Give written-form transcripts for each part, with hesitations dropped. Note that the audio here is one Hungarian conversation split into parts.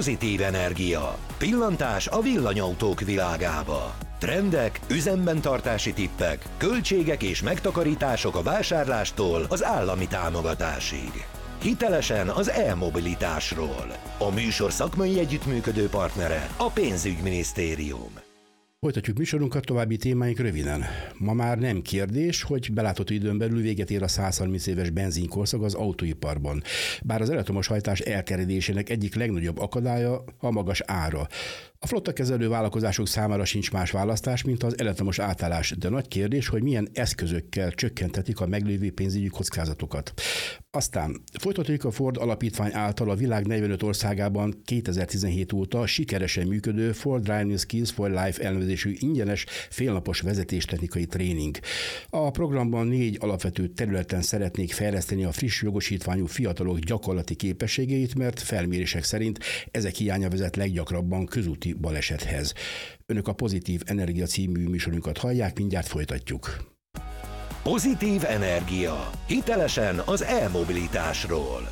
Pozitív energia. Pillantás a villanyautók világába. Trendek, üzemben tartási tippek, költségek és megtakarítások a vásárlástól az állami támogatásig. Hitelesen az e-mobilitásról. A műsor szakmai együttműködő partnere a Pénzügyminisztérium. Folytatjuk műsorunkat, további témáink röviden. Ma már nem kérdés, hogy belátható időn belül véget ér a 130 éves benzinkorszak az autóiparban. Bár az elektromos hajtás elterjedésének egyik legnagyobb akadálya a magas ára. A flottakezelő vállalkozások számára sincs más választás, mint az elektromos átállás, de nagy kérdés, hogy milyen eszközökkel csökkenthetik a meglévő pénzügyi kockázatokat. Aztán folytatódik a Ford Alapítvány által a világ 45 országában 2017 óta sikeresen működő Ford Driving Skills for Life elnevezésű ingyenes félnapos vezetéstechnikai tréning. A programban 4 alapvető területen szeretnék fejleszteni a friss jogosítványú fiatalok gyakorlati képességeit, mert felmérések szerint ezek hiánya vezet leggyakrabban közúti balesethez. Önök a Pozitív Energia című műsorunkat hallják, mindjárt folytatjuk. Pozitív energia. Hitelesen az e-mobilitásról.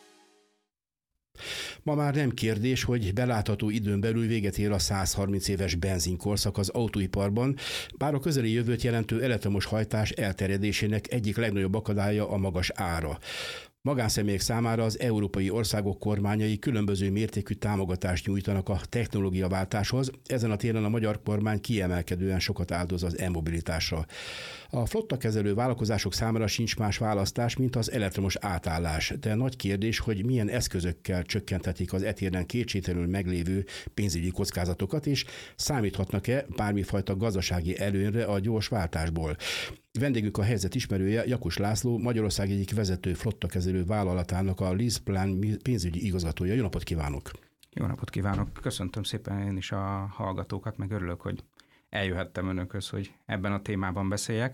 Ma már nem kérdés, hogy belátható időn belül véget ér a 130 éves benzinkorszak az autóiparban, bár a közeli jövőt jelentő elektromos hajtás elterjedésének egyik legnagyobb akadálya a magas ára. Magánszemélyek számára az európai országok kormányai különböző mértékű támogatást nyújtanak a technológiaváltáshoz, ezen a téren a magyar kormány kiemelkedően sokat áldoz az e-mobilitásra. A flottakezelő vállalkozások számára sincs más választás, mint az elektromos átállás, de nagy kérdés, hogy milyen eszközökkel csökkenthetik az etéren kétségtelenül meglévő pénzügyi kockázatokat, és számíthatnak-e bármifajta gazdasági előnyre a gyors váltásból. Vendégünk a helyzet ismerője, Jakus László, Magyarország egyik vezető flottakezelő vállalatának a LeasePlan pénzügyi igazgatója. Jó napot kívánok! Jó napot kívánok! Köszöntöm szépen én is a hallgatókat, meg örülök, hogy eljöhettem önökhöz, hogy ebben a témában beszéljek.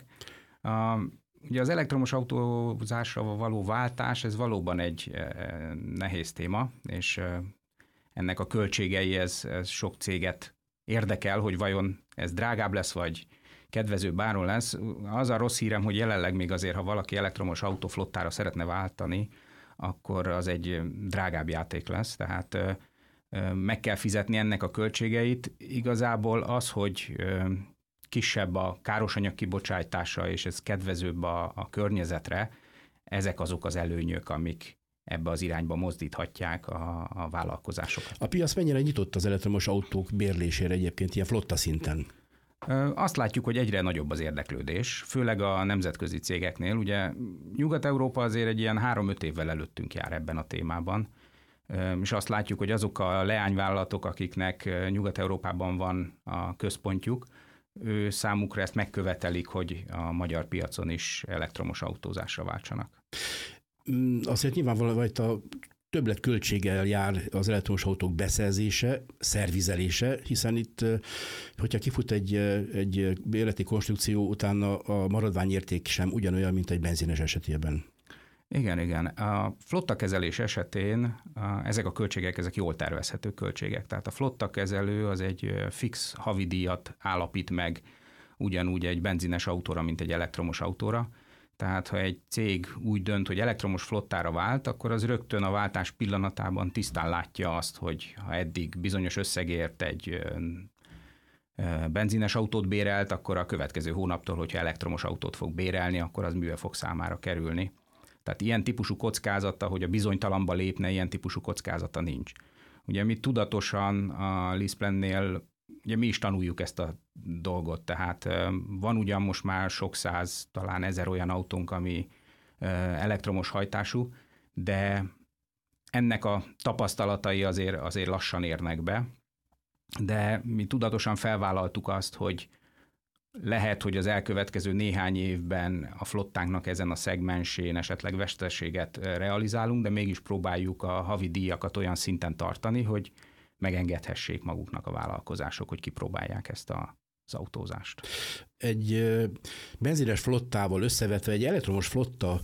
Ugye az elektromos autózásra való váltás, ez valóban egy nehéz téma, és ennek a költségei, ez sok céget érdekel, hogy vajon ez drágább lesz, vagy kedvezőbb áron lesz. Az a rossz hírem, hogy jelenleg még azért, ha valaki elektromos autóflottára szeretne váltani, akkor az egy drágább játék lesz, tehát meg kell fizetni ennek a költségeit. Igazából az, hogy kisebb a károsanyag kibocsátása, és ez kedvezőbb a környezetre, ezek azok az előnyök, amik ebbe az irányba mozdíthatják a vállalkozásokat. A piac mennyire nyitott az elektromos autók bérlésére egyébként ilyen flotta szinten? Azt látjuk, hogy egyre nagyobb az érdeklődés, főleg a nemzetközi cégeknél. Ugye Nyugat-Európa azért egy ilyen 3-5 évvel előttünk jár ebben a témában, és azt látjuk, hogy azok a leányvállalatok, akiknek Nyugat-Európában van a központjuk, ő számukra ezt megkövetelik, hogy a magyar piacon is elektromos autózásra váltsanak. Azért nyilvánvalóan a többletköltséggel jár az elektromos autók beszerzése, szervizelése, hiszen itt, hogyha kifut egy életi konstrukció, utána a maradványérték sem ugyanolyan, mint egy benzines esetében. Igen. A flottakezelés esetén ezek a költségek, ezek jól tervezhető költségek. Tehát a flottakezelő az egy fix havidíjat állapít meg ugyanúgy egy benzines autóra, mint egy elektromos autóra. Tehát ha egy cég úgy dönt, hogy elektromos flottára vált, akkor az rögtön a váltás pillanatában tisztán látja azt, hogy ha eddig bizonyos összegért egy benzines autót bérelt, akkor a következő hónaptól, hogyha elektromos autót fog bérelni, akkor az mibe fog számára kerülni. Tehát ilyen típusú kockázata, hogy a bizonytalanba lépne, ilyen típusú kockázata nincs. Ugye mi tudatosan a LeasePlan-nél ugye mi is tanuljuk ezt a dolgot, tehát van ugyan most már sok száz, talán 1000 olyan autónk, ami elektromos hajtású, de ennek a tapasztalatai azért lassan érnek be, de mi tudatosan felvállaltuk azt, hogy lehet, hogy az elkövetkező néhány évben a flottánknak ezen a szegmensén esetleg veszteséget realizálunk, de mégis próbáljuk a havi díjakat olyan szinten tartani, hogy megengedhessék maguknak a vállalkozások, hogy kipróbálják ezt az autózást. Egy benzines flottával összevetve egy elektromos flotta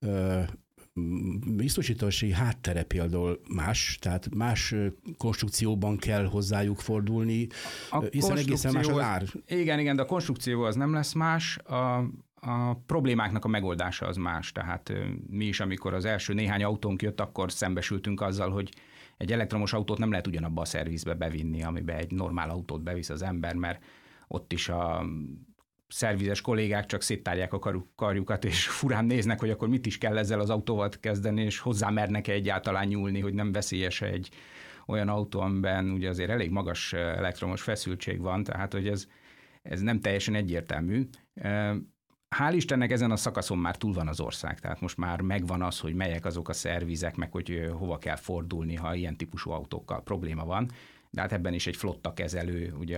biztosítási háttere például más, tehát más konstrukcióban kell hozzájuk fordulni, hiszen egészen más az ár. Igen, de a konstrukció az nem lesz más, a problémáknak a megoldása az más. Tehát mi is, amikor az első néhány autónk jött, akkor szembesültünk azzal, hogy egy elektromos autót nem lehet ugyanabba a szervizbe bevinni, amiben egy normál autót bevisz az ember, mert ott is a szervizes kollégák csak széttárják a karjukat, és furán néznek, hogy akkor mit is kell ezzel az autóval kezdeni, és hozzá mernek-e egyáltalán nyúlni, hogy nem veszélyes egy olyan autó, amiben ugye azért elég magas elektromos feszültség van, tehát hogy ez nem teljesen egyértelmű. Hál' Istennek ezen a szakaszon már túl van az ország, tehát most már megvan az, hogy melyek azok a szervizek, meg hogy hova kell fordulni, ha ilyen típusú autókkal probléma van. De hát ebben is egy flotta kezelő, ugye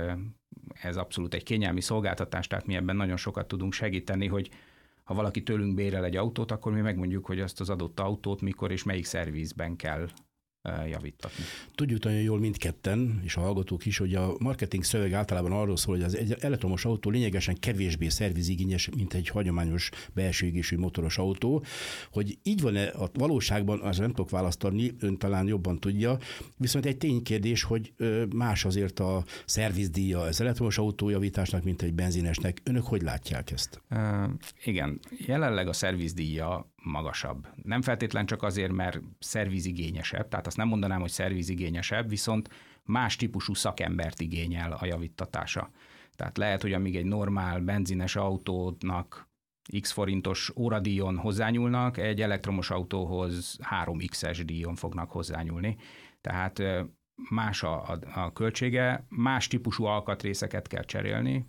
ez abszolút egy kényelmi szolgáltatás, tehát mi ebben nagyon sokat tudunk segíteni, hogy ha valaki tőlünk bérel egy autót, akkor mi megmondjuk, hogy azt az adott autót mikor és melyik szervizben kell javítatni. Tudjuk nagyon jól mindketten, és a hallgatók is, hogy a marketing szöveg általában arról szól, hogy az egy elektromos autó lényegesen kevésbé szervizigényes, mint egy hagyományos belső égésű motoros autó. Hogy így van-e a valóságban, az nem tudok választ adni, ön talán jobban tudja, viszont egy ténykérdés, hogy más azért a szervizdíja az elektromos autójavításnak, mint egy benzinesnek. Önök hogy látják ezt? Igen, jelenleg a szervizdíja magasabb. Nem feltétlen csak azért, mert szervizigényesebb, tehát azt nem mondanám, hogy szervizigényesebb, viszont más típusú szakembert igényel a javíttatása. Tehát lehet, hogy amíg egy normál benzines autónak x forintos óradíjon hozzányúlnak, egy elektromos autóhoz 3x-es díjon fognak hozzányúlni. Tehát más a költsége, más típusú alkatrészeket kell cserélni.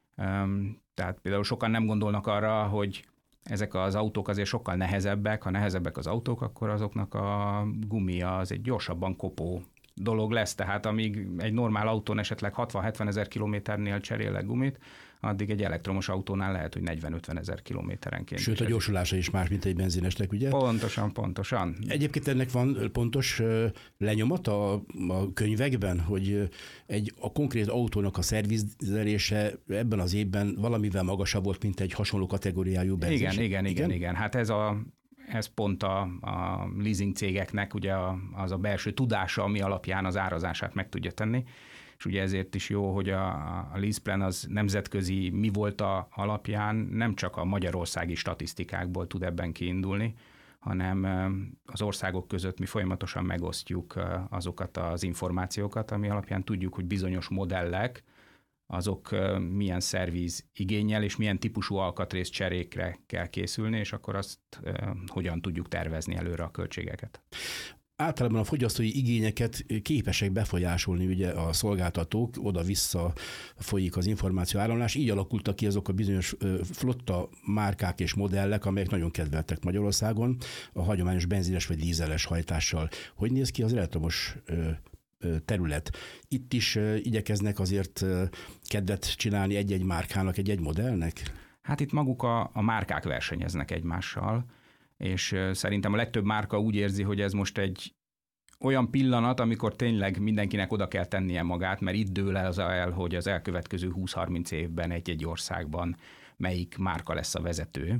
Tehát például sokan nem gondolnak arra, hogy ezek az autók azért sokkal nehezebbek, ha nehezebbek az autók, akkor azoknak a gumia az egy gyorsabban kopó dolog lesz, tehát amíg egy normál autón esetleg 60-70 ezer kilométernél cserélek gumit, addig egy elektromos autónál lehet, hogy 40-50 ezer kilométerenként. Sőt, a gyorsulása is más, mint egy benzinesnek, ugye? Pontosan. Egyébként ennek van pontos lenyomata a könyvekben, hogy a konkrét autónak a szervizelése ebben az évben valamivel magasabb volt, mint egy hasonló kategóriájú benzines. Igen. Hát ez pont a leasing cégeknek ugye az a belső tudása, ami alapján az árazását meg tudja tenni. És ugye ezért is jó, hogy a LeasePlan az nemzetközi mi volt alapján nem csak a magyarországi statisztikákból tud ebben kiindulni, hanem az országok között mi folyamatosan megosztjuk azokat az információkat, ami alapján tudjuk, hogy bizonyos modellek, azok milyen szerviz igénnyel és milyen típusú alkatrész cserékre kell készülni, és akkor azt hogyan tudjuk tervezni előre a költségeket. Általában a fogyasztói igényeket képesek befolyásolni ugye a szolgáltatók, oda-vissza folyik az információ áramlás, így alakultak ki azok a bizonyos flotta márkák és modellek, amelyek nagyon kedveltek Magyarországon a hagyományos benzines vagy dízeles hajtással. Hogy néz ki az elektromos terület? Itt is igyekeznek azért kedvet csinálni egy-egy márkának, egy-egy modellnek? Hát itt maguk a márkák versenyeznek egymással, és szerintem a legtöbb márka úgy érzi, hogy ez most egy olyan pillanat, amikor tényleg mindenkinek oda kell tennie magát, mert itt dől el, hogy az elkövetkező 20-30 évben egy-egy országban melyik márka lesz a vezető.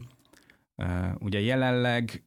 Ugye jelenleg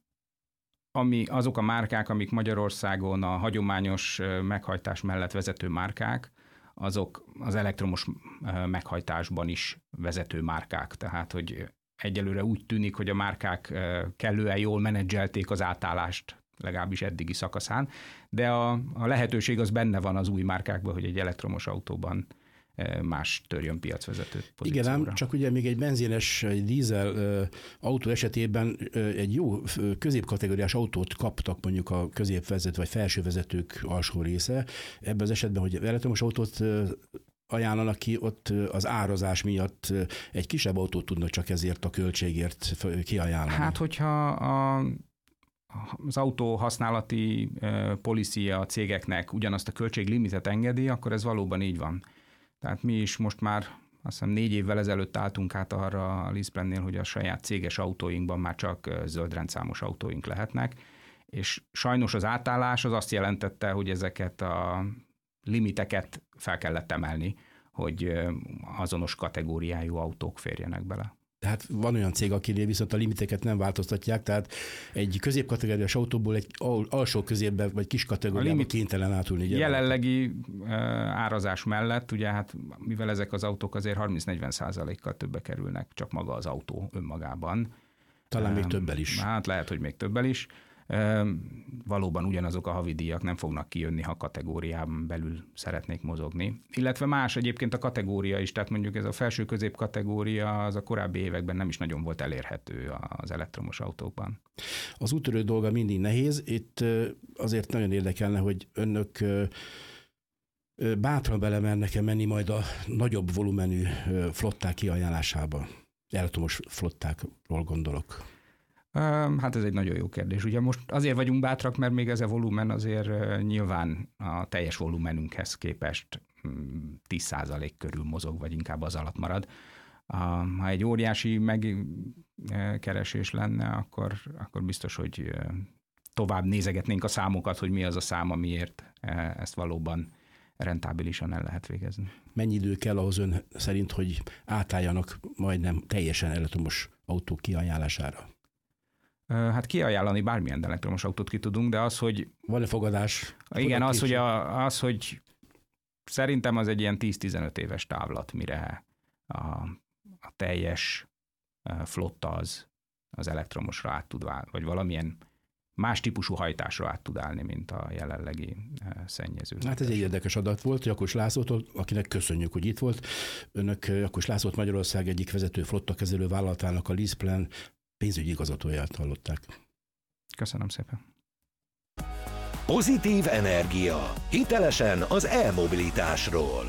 azok a márkák, amik Magyarországon a hagyományos meghajtás mellett vezető márkák, azok az elektromos meghajtásban is vezető márkák. Tehát, hogy egyelőre úgy tűnik, hogy a márkák kellően jól menedzselték az átállást, legalábbis eddigi szakaszán, de a lehetőség az benne van az új márkákban, hogy egy elektromos autóban más törjön piacvezető pozícióra. Igen, csak ugye még egy benzines, egy dízel autó esetében egy jó középkategóriás autót kaptak mondjuk a középvezető vagy felsővezetők alsó része. Ebben az esetben, hogy elektromos autót ajánlanak ki, ott az árazás miatt egy kisebb autót tudnak csak ezért a költségért kiajánlani. Hát, hogyha az autó használati policia a cégeknek ugyanazt a költséglimitet engedi, akkor ez valóban így van. Tehát mi is most már azt hiszem 4 évvel ezelőtt álltunk át arra a LeasePlannél, hogy a saját céges autóinkban már csak zöld rendszámos autóink lehetnek, és sajnos az átállás az azt jelentette, hogy ezeket a limiteket fel kellett emelni, hogy azonos kategóriájú autók férjenek bele. Tehát van olyan cég, akinél viszont a limiteket nem változtatják, tehát egy középkategóriás autóból egy alsó középbe vagy kis kategóriába kénytelen átülni. Jelenlegi árazás mellett, ugye hát mivel ezek az autók azért 30-40%-kal többe kerülnek, csak maga az autó önmagában. Talán még többel is. Hát lehet, hogy még többel is. Valóban ugyanazok a havidíjak nem fognak kijönni, ha kategóriában belül szeretnék mozogni. Illetve más egyébként a kategória is, tehát mondjuk ez a felső-közép kategória az a korábbi években nem is nagyon volt elérhető az elektromos autókban. Az úttörő dolga mindig nehéz. Itt azért nagyon érdekelne, hogy önök bátran belemernek-e menni majd a nagyobb volumenű flották kiajánlásába? Elektromos flottákról gondolok. Hát ez egy nagyon jó kérdés. Ugye most azért vagyunk bátrak, mert még ez a volumen azért nyilván a teljes volumenünkhez képest 10% körül mozog, vagy inkább az alatt marad. Ha egy óriási megkeresés lenne, akkor biztos, hogy tovább nézegetnénk a számokat, hogy mi az a szám, amiért ezt valóban rentábilisan el lehet végezni. Mennyi idő kell ahhoz ön szerint, hogy átálljanak majdnem teljesen elektromos autók kiajánlására? Hát kiajánlani bármilyen elektromos autót ki tudunk, de az, hogy... Van-e fogadás? Igen, az, hogy szerintem az egy ilyen 10-15 éves távlat, mire a teljes flotta az elektromosra át tud válni, vagy valamilyen más típusú hajtásra át tud állni, mint a jelenlegi szennyező. Hát ez egy érdekes adat volt, Jakos Lászlótól, akinek köszönjük, hogy itt volt. Önök Jakos Lászlót Magyarország egyik vezető flottakezelő vállalatának a LeasePlan pénzügyi igazgatóját hallották. Köszönöm szépen. Pozitív energia. Hitelesen az e-mobilitásról.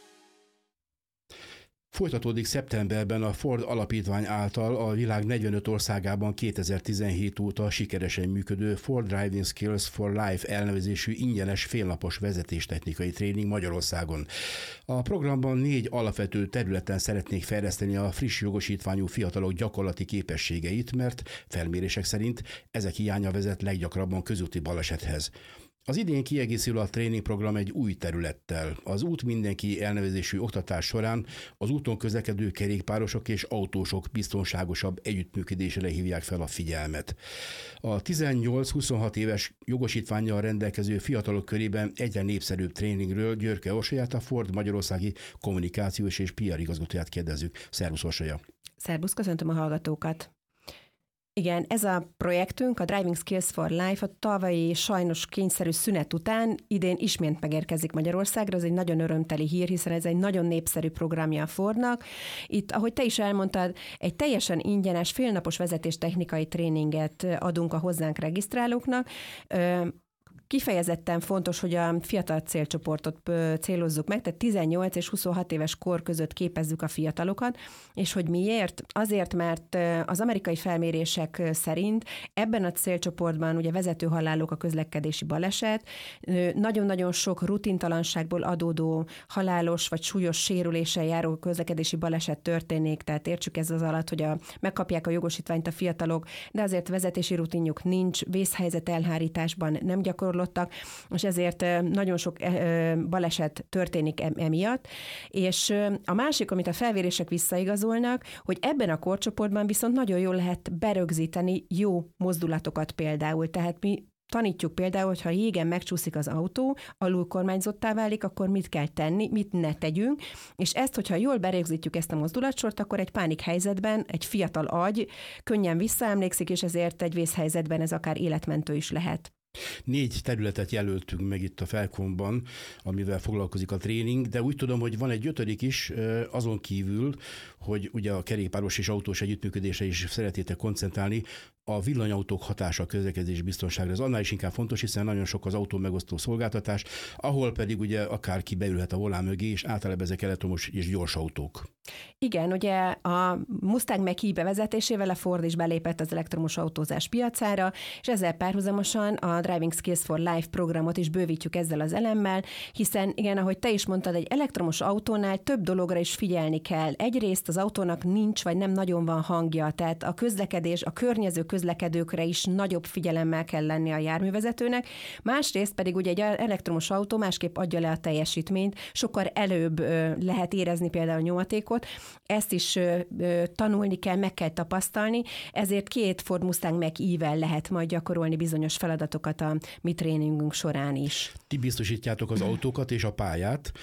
Folytatódik szeptemberben a Ford Alapítvány által a világ 45 országában 2017 óta sikeresen működő Ford Driving Skills for Life elnevezésű ingyenes félnapos vezetéstechnikai tréning Magyarországon. A programban 4 alapvető területen szeretnék fejleszteni a friss jogosítványú fiatalok gyakorlati képességeit, mert felmérések szerint ezek hiánya vezet leggyakrabban közúti balesethez. Az idén kiegészül a tréningprogram egy új területtel. Az Út mindenki elnevezésű oktatás során az úton közlekedő kerékpárosok és autósok biztonságosabb együttműködésére hívják fel a figyelmet. A 18-26 éves jogosítvánnyal rendelkező fiatalok körében egyre népszerűbb tréningről Györke Orsolyát, a Ford magyarországi kommunikációs és PR igazgatóját kérdezzük. Szervusz, Orsolya! Szervusz, köszöntöm a hallgatókat! Igen, ez a projektünk, a Driving Skills for Life a tavalyi sajnos kényszerű szünet után idén ismét megérkezik Magyarországra. Ez egy nagyon örömteli hír, hiszen ez egy nagyon népszerű programja a Fordnak. Itt, ahogy te is elmondtad, egy teljesen ingyenes félnapos vezetéstechnikai tréninget adunk a hozzánk regisztrálóknak. Kifejezetten fontos, hogy a fiatal célcsoportot célozzuk meg, tehát 18 és 26 éves kor között képezzük a fiatalokat, és hogy miért? Azért, mert az amerikai felmérések szerint ebben a célcsoportban ugye vezető halálok, a közlekedési baleset, nagyon-nagyon sok rutintalanságból adódó halálos vagy súlyos sérüléssel járó közlekedési baleset történik, tehát értsük ez az alatt, hogy megkapják a jogosítványt a fiatalok, de azért vezetési rutinjuk nincs, vészhelyzet elhárításban nem gyakorlottak, és ezért nagyon sok baleset történik emiatt. És a másik, amit a felmérések visszaigazolnak, hogy ebben a korcsoportban viszont nagyon jól lehet berögzíteni jó mozdulatokat például. Tehát mi tanítjuk például, hogy ha jégen megcsúszik az autó, alulkormányzottá válik, akkor mit kell tenni, mit ne tegyünk, és ezt, hogyha jól berögzítjük ezt a mozdulatsort, akkor egy pánik helyzetben egy fiatal agy könnyen visszaemlékszik, és ezért egy vészhelyzetben ez akár életmentő is lehet. 4 területet jelöltünk meg itt a Felkomban, amivel foglalkozik a tréning, de úgy tudom, hogy van egy 5. is, azon kívül, hogy ugye a kerékpáros és autós együttműködésre is szeretnétek koncentrálni, a villanyautók hatása a közlekedés biztonságra. Ez annál is inkább fontos, hiszen nagyon sok az autó megosztó szolgáltatás, ahol pedig ugye akárki beülhet a volán mögé, és általában ezek elektromos és gyors autók. Igen, ugye a Mustang Mach-E bevezetésével a Ford is belépett az elektromos autózás piacára, és ezzel párhuzamosan a Driving Skills for Life programot is bővítjük ezzel az elemmel, hiszen igen, ahogy te is mondtad, egy elektromos autónál több dologra is figyelni kell. Egyrészt az autónak nincs, vagy nem nagyon van hangja, tehát a közlekedés, a környező közlekedőkre is nagyobb figyelemmel kell lenni a járművezetőnek. Másrészt pedig ugye egy elektromos autó másképp adja le a teljesítményt, sokkal előbb lehet érezni például a nyomatékot, ezt is tanulni kell, meg kell tapasztalni, ezért 2 Ford Mustang Mach-E-vel lehet majd gyakorolni bizonyos feladatokat a mi tréningünk során is. Ti biztosítjátok az autókat és a pályát,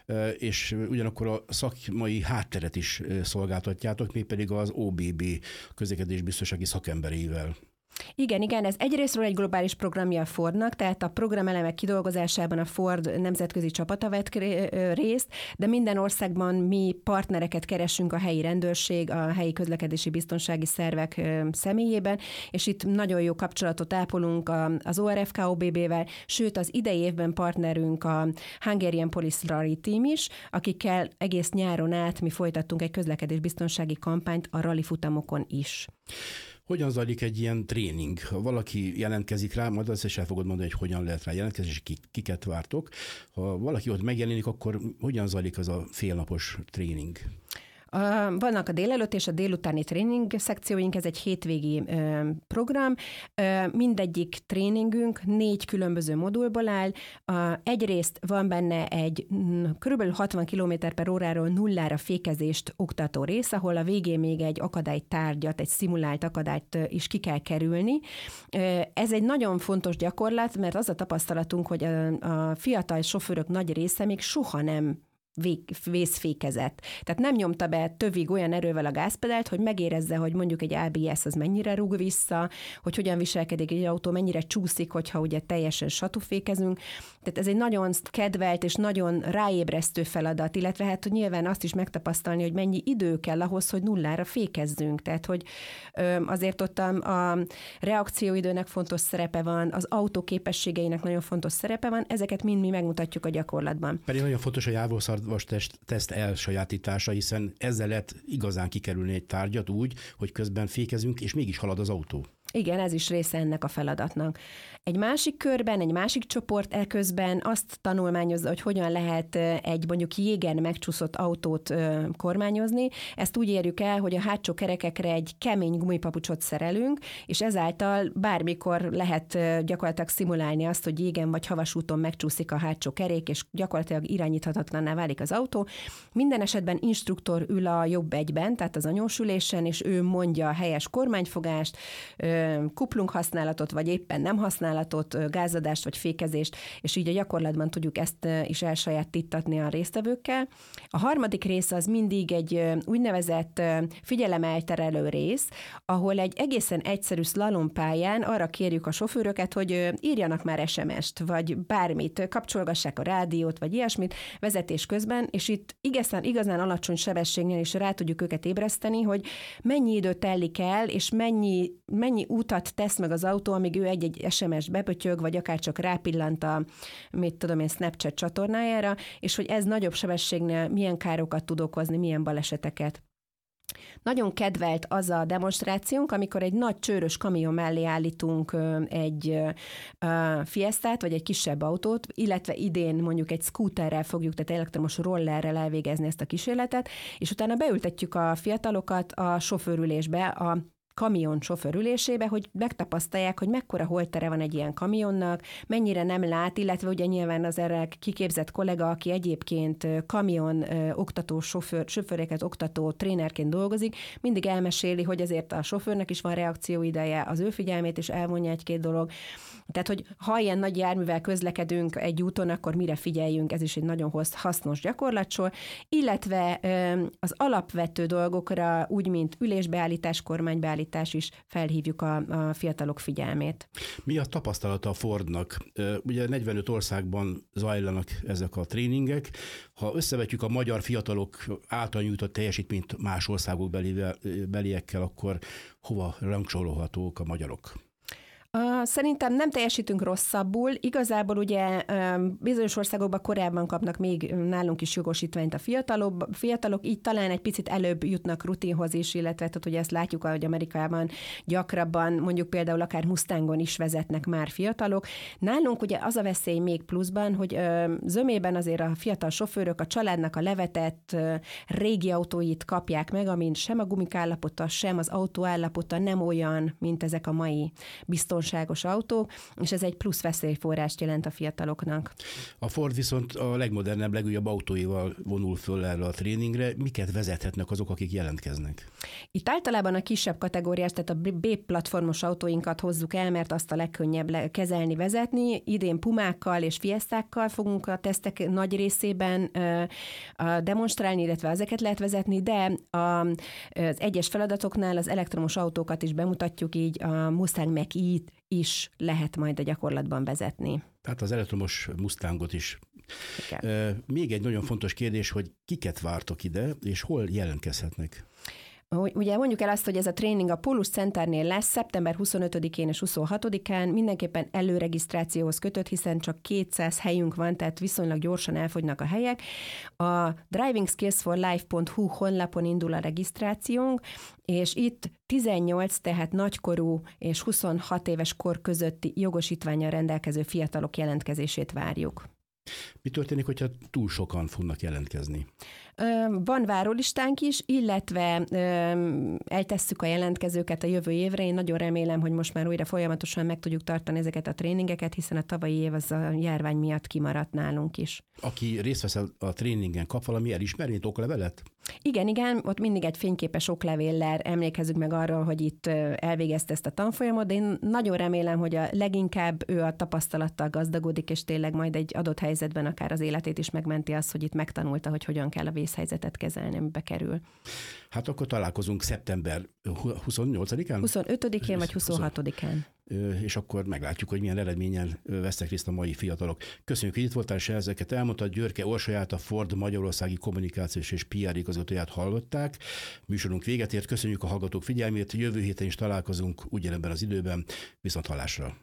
és ugyanakkor a szakmai hátteret is szolgáltatjátok, mégpedig az OBB közlekedésbiztonsági szakembereivel. Igen, ez egyrésztről egy globális programja a Fordnak, tehát a programelemek kidolgozásában a Ford nemzetközi csapata vett részt, de minden országban mi partnereket keresünk a helyi rendőrség, a helyi közlekedési biztonsági szervek személyében, és itt nagyon jó kapcsolatot ápolunk az ORFK-OBB-vel, sőt az idei évben partnerünk a Hungarian Police Rally Team is, akikkel egész nyáron át mi folytattunk egy közlekedésbiztonsági kampányt a rally futamokon is. Hogyan zajlik egy ilyen tréning? Ha valaki jelentkezik rá, majd azt is el fogod mondani, hogy hogyan lehet rá jelentkezni, és kiket vártok. Ha valaki ott megjelenik, akkor hogyan zajlik az a félnapos tréning? Vannak a délelőtt és a délutáni tréning szekcióink, ez egy hétvégi program. Mindegyik tréningünk 4 különböző modulból áll. Egyrészt van benne egy kb. 60 km/óráról nullára fékezést oktató rész, ahol a végén még egy akadálytárgyat, egy szimulált akadályt is ki kell kerülni. Ez egy nagyon fontos gyakorlat, mert az a tapasztalatunk, hogy a fiatal sofőrök nagy része még soha nem vészfékezett. Tehát nem nyomta be tövig olyan erővel a gázpedált, hogy megérezze, hogy mondjuk egy ABS az mennyire rúg vissza, hogy hogyan viselkedik egy autó, mennyire csúszik, hogyha ugye teljesen satúfékezünk. Tehát ez egy nagyon kedvelt és nagyon ráébresztő feladat, illetve hát, hogy nyilván azt is megtapasztalni, hogy mennyi idő kell ahhoz, hogy nullára fékezzünk. Tehát, hogy azért ott a reakcióidőnek fontos szerepe van, az autó képességeinek nagyon fontos szerepe van, ezeket mind mi megmutatjuk a gyakorlatban. Pedig nagyon fontos a jávorszarvas teszt elsajátítása, hiszen ezzel lehet igazán kikerülni egy tárgyat úgy, hogy közben fékezünk, és mégis halad az autó. Igen, ez is része ennek a feladatnak. Egy másik körben, egy másik csoport eközben azt tanulmányozza, hogy hogyan lehet egy mondjuk jégen megcsúszott autót kormányozni. Ezt úgy érjük el, hogy a hátsó kerekekre egy kemény gumipapucsot szerelünk, és ezáltal bármikor lehet gyakorlatilag szimulálni azt, hogy jégen vagy havas úton megcsúszik a hátsó kerék, és gyakorlatilag irányíthatatlanná válik az autó. Minden esetben instruktor ül a jobb egyben, tehát az anyósülésen, és ő mondja a helyes kormányfogást, kuplung használatot, vagy éppen nem használatot, gázadást, vagy fékezést, és így a gyakorlatban tudjuk ezt is elsajátítatni a résztvevőkkel. A harmadik rész az mindig egy úgynevezett figyelemelterelő rész, ahol egy egészen egyszerű szlalompályán arra kérjük a sofőröket, hogy írjanak már SMS-t, vagy bármit, kapcsolgassák a rádiót, vagy ilyesmit vezetés közben, és itt igazán alacsony sebességnél is rá tudjuk őket ébreszteni, hogy mennyi idő telik el, és mennyi utat tesz meg az autó, amíg ő egy SMS-t bepötyög, vagy akár csak rápillant a Snapchat csatornájára, és hogy ez nagyobb sebességnél milyen károkat tud okozni, milyen baleseteket. Nagyon kedvelt az a demonstrációnk, amikor egy nagy csőrös kamion mellé állítunk egy Fiestát, vagy egy kisebb autót, illetve idén mondjuk egy scooterrel fogjuk, tehát elektromos rollerrel elvégezni ezt a kísérletet, és utána beültetjük a fiatalokat a sofőrülésbe, a kamion sofőrülésébe, hogy megtapasztalják, hogy mekkora holtere van egy ilyen kamionnak, mennyire nem lát, illetve ugye nyilván az erre kiképzett kollega, aki egyébként kamion oktató, sofőreket oktató trénerként dolgozik, mindig elmeséli, hogy azért a sofőrnek is van reakcióideje, az ő figyelmét is elvonja egy-két dolog. Tehát, hogy ha ilyen nagy járművel közlekedünk egy úton, akkor mire figyeljünk, ez is egy nagyon hasznos gyakorlatsor, illetve az alapvető dolgokra, úgy, mint ülésbeállítás, kormánybeállítás is felhívjuk a fiatalok figyelmét. Mi a tapasztalata a Fordnak? Ugye 45 országban zajlanak ezek a tréningek. Ha összevetjük a magyar fiatalok által nyújtott teljesítményt más országok beliekkel, akkor hova rangsorolhatók a magyarok? Szerintem nem teljesítünk rosszabbul. Igazából ugye bizonyos országokban korábban kapnak még nálunk is jogosítványt a fiatalok, így talán egy picit előbb jutnak rutinhoz is, illetve tehát, hogy ezt látjuk, hogy Amerikában gyakrabban, mondjuk például akár Mustangon is vezetnek már fiatalok. Nálunk ugye az a veszély még pluszban, hogy zömében azért a fiatal sofőrök a családnak a levetett régi autóit kapják meg, amin sem a gumik állapota, sem az autó állapota nem olyan, mint ezek a mai biztonsági biztonságos autó, és ez egy plusz veszélyforrást jelent a fiataloknak. A Ford viszont a legmodernebb, legújabb autóival vonul föl erre a tréningre. Miket vezethetnek azok, akik jelentkeznek? Itt általában a kisebb kategóriás, tehát a B-platformos autóinkat hozzuk el, mert azt a legkönnyebb kezelni, vezetni. Idén Pumákkal és Fiestákkal fogunk a tesztek nagy részében demonstrálni, illetve ezeket lehet vezetni, de az egyes feladatoknál az elektromos autókat is bemutatjuk, így a Mustang Mach-E-t is lehet majd a gyakorlatban vezetni. Tehát az elektromos Mustangot is. Igen. Még egy nagyon fontos kérdés, hogy kiket vártok ide, és hol jelentkezhetnek? Ugye mondjuk el azt, hogy ez a tréning a Pólus Centernél lesz szeptember 25-én és 26-án, mindenképpen előregisztrációhoz kötött, hiszen csak 200 helyünk van, tehát viszonylag gyorsan elfogynak a helyek. A drivingskillsforlife.hu honlapon indul a regisztrációnk, és itt 18, tehát nagykorú és 26 éves kor közötti jogosítvánnyal rendelkező fiatalok jelentkezését várjuk. Mi történik, hogyha túl sokan fognak jelentkezni? Van várólistánk is, illetve eltesszük a jelentkezőket a jövő évre. Én nagyon remélem, hogy most már újra folyamatosan meg tudjuk tartani ezeket a tréningeket, hiszen a tavalyi év az a járvány miatt kimaradt nálunk is. Aki részt vesz a tréningen, kap valami elismerményt, oklevelet? Igen, ott mindig egy fényképes oklevéllel emlékezzük meg arról, hogy itt elvégezte ezt a tanfolyamot, de én nagyon remélem, hogy leginkább ő a tapasztalattal gazdagodik, és tényleg majd egy adott helyzetben akár az életét is megmenti az, hogy itt megtanulta, hogy hogyan kell a vészhelyzetet kezelni, amibe kerül. Hát akkor találkozunk szeptember 28-án? 25-én vagy 26-án. És akkor meglátjuk, hogy milyen eredménnyel vesznek részt a mai fiatalok. Köszönjük, hogy itt voltál, se ezeket elmondtad. Györke Orsolyát, a Ford Magyarországi Kommunikációs és PR igazgatóját hallották. Műsorunk véget ért, köszönjük a hallgatók figyelmét. Jövő héten is találkozunk ugyanebben az időben. Viszont hallásra.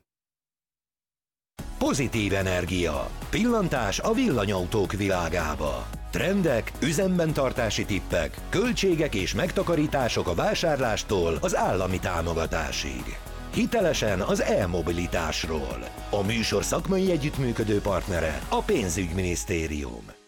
Pozitív energia. Pillantás a villanyautók világába. Trendek, üzemben tartási tippek, költségek és megtakarítások a vásárlástól az állami támogatásig. Hitelesen az e-mobilitásról. A műsor szakmai együttműködő partnere a Pénzügyminisztérium.